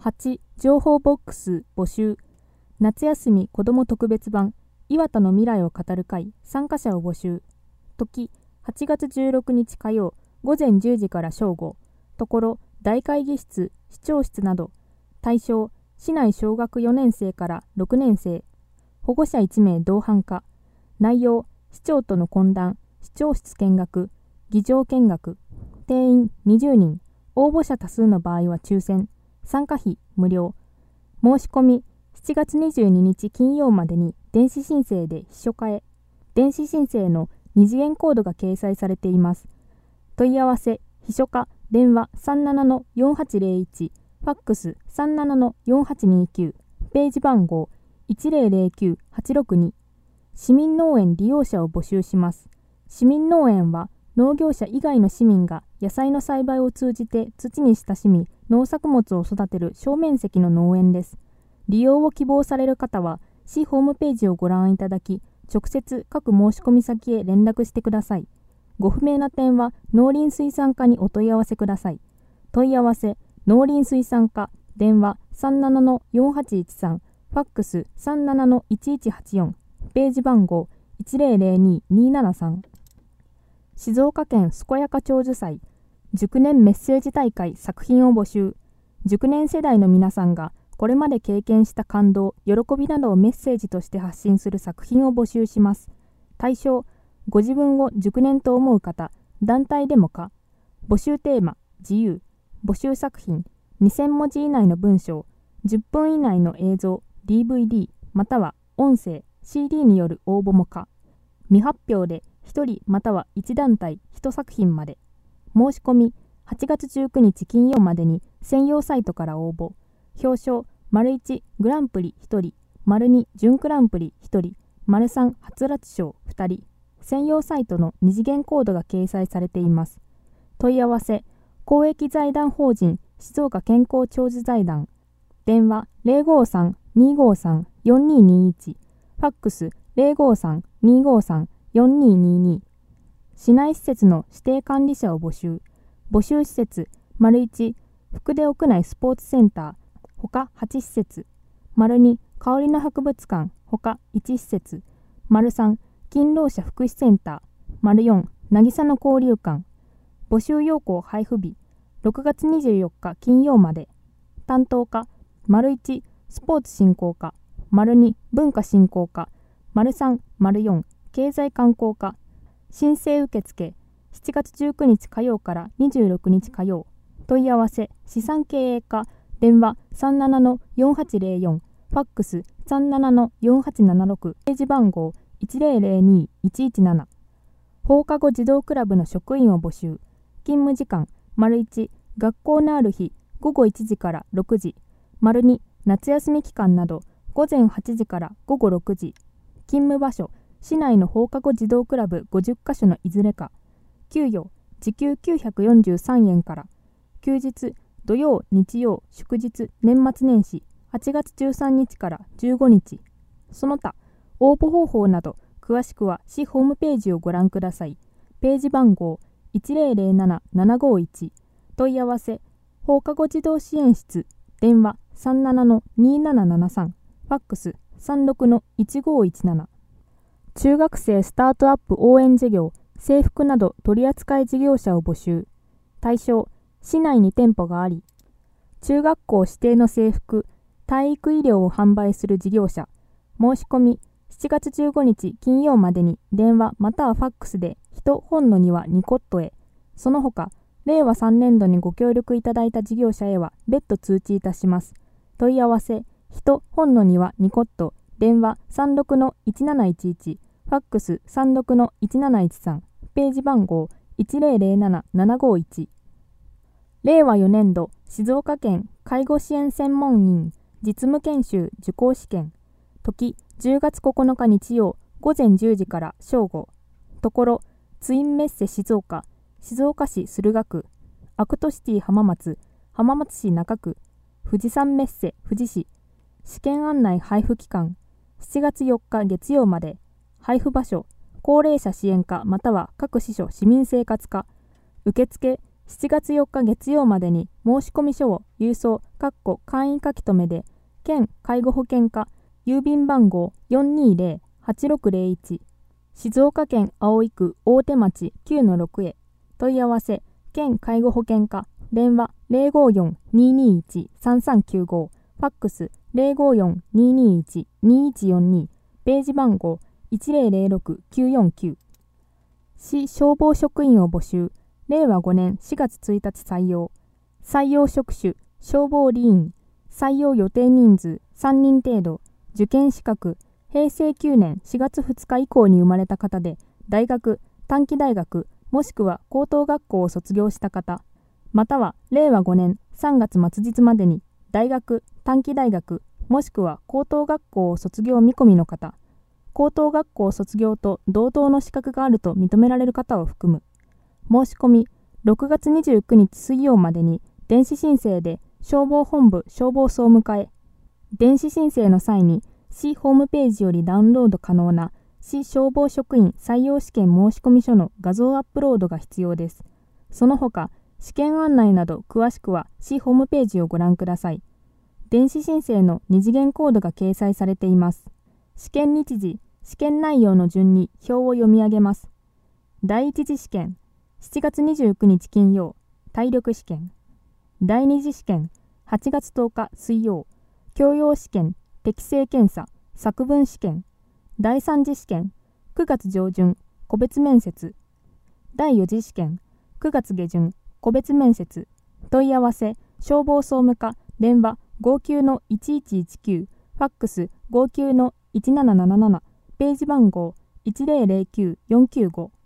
8、情報ボックス募集。夏休み子ども特別版、岩田の未来を語る会、参加者を募集。時、8月16日火曜、午前10時から正午。ところ、大会議室、市長室など。対象、市内小学4年生から6年生。保護者1名同伴可。内容、市長との懇談、市長室見学、議場見学。定員20人。応募者多数の場合は抽選。参加費無料。申し込み、7月22日金曜までに電子申請で秘書課へ。電子申請の2次元コードが掲載されています。問い合わせ、秘書課、電話 37-4801、ファックス 37-4829、ページ番号 1009-862。市民農園利用者を募集します。市民農園は農業者以外の市民が野菜の栽培を通じて土に親しみ農作物を育てる小面積の農園です。利用を希望される方は市ホームページをご覧いただき、直接各申込先へ連絡してください。ご不明な点は農林水産課にお問い合わせください。問い合わせ、農林水産課、電話 37-4813、ファックス 37-1184、ページ番号 1002-273。静岡県健やか長寿祭、熟年メッセージ大会作品を募集。熟年世代の皆さんがこれまで経験した感動、喜びなどをメッセージとして発信する作品を募集します。対象、ご自分を熟年と思う方、団体でもか。募集テーマ、自由。募集作品、2000文字以内の文章、10分以内の映像、DVD、または音声、CD による応募もか。未発表で1人または1団体1作品まで。申し込み、8月19日金曜までに専用サイトから応募。表彰、1グランプリ1人、2準グランプリ1人、3初ラツ賞2人。専用サイトの2次元コードが掲載されています。問い合わせ、公益財団法人静岡健康長寿財団。電話 053-253-4221、ファックス 053-253-4222。市内施設の指定管理者を募集。募集施設、1、福出屋内スポーツセンター、ほか8施設。2、香りの博物館、ほか1施設。3、勤労者福祉センター。4、渚の交流館。募集要項配布日、6月24日金曜まで。担当課、1、スポーツ振興課。2、文化振興課。3、4、経済観光課。申請受付、7月19日火曜から26日火曜。問い合わせ、資産経営課、電話 37-4804、ファックス 37-4876、ページ番号 1002-117。放課後児童クラブの職員を募集。勤務時間、1、学校のある日、午後1時から6時。2、夏休み期間など、午前8時から午後6時。勤務場所、市内の放課後児童クラブ50カ所のいずれか。給与、時給943円から。休日、土曜、日曜、祝日、年末年始、8月13日から15日。その他、応募方法など、詳しくは市ホームページをご覧ください。ページ番号 1007-751。問い合わせ、放課後児童支援室、電話 37-2773、ファックス 36-1517。中学生スタートアップ応援事業、制服など取扱事業者を募集。対象、市内に店舗があり、中学校指定の制服、体育医療を販売する事業者。申し込み、7月15日金曜までに電話またはファックスで人本の庭ニコットへ。その他、令和3年度にご協力いただいた事業者へは別途通知いたします。問い合わせ、人本の庭ニコット、電話 36-1711、ファックス 36-1713、ページ番号 1007-751。令和4年度静岡県介護支援専門員実務研修受講試験。時10月9日日曜午前10時から正午。ところツインメッセ静岡、静岡市駿河区、アクトシティ浜松、浜松市中区、富士山メッセ富士市。試験案内配布期間7月4日月曜まで。配布場所、高齢者支援課または各支所市民生活課。受付7月4日月曜までに申込書を郵送簡易書留で、県介護保険課、郵便番号 420-8601、静岡県葵区大手町 9-6 へ、問い合わせ、県介護保険課、電話 054-221-3395、ファックス 054-221-2142、ページ番号 1006-949。市消防職員を募集。令和5年4月1日採用。採用職種、消防理員。採用予定人数3人程度。受験資格、平成9年4月2日以降に生まれた方で、大学、短期大学、もしくは高等学校を卒業した方、または令和5年3月末日までに大学、短期大学、もしくは高等学校を卒業見込みの方、高等学校卒業と同等の資格があると認められる方を含む。申し込み、6月29日水曜までに電子申請で消防本部消防総務課へ。電子申請の際に市ホームページよりダウンロード可能な市消防職員採用試験申込書の画像アップロードが必要です。その他、試験案内など詳しくは市ホームページをご覧ください。電子申請の2次元コードが掲載されています。試験日時、試験内容の順に表を読み上げます。第1次試験、7月29日金曜、体力試験。第2次試験、8月10日水曜、教養試験、適性検査、作文試験。第3次試験、9月上旬、個別面接。第4次試験、9月下旬、個別面接。問い合わせ、消防総務課、電話59-1119、ファックス59-1777、ページ番号1009-495。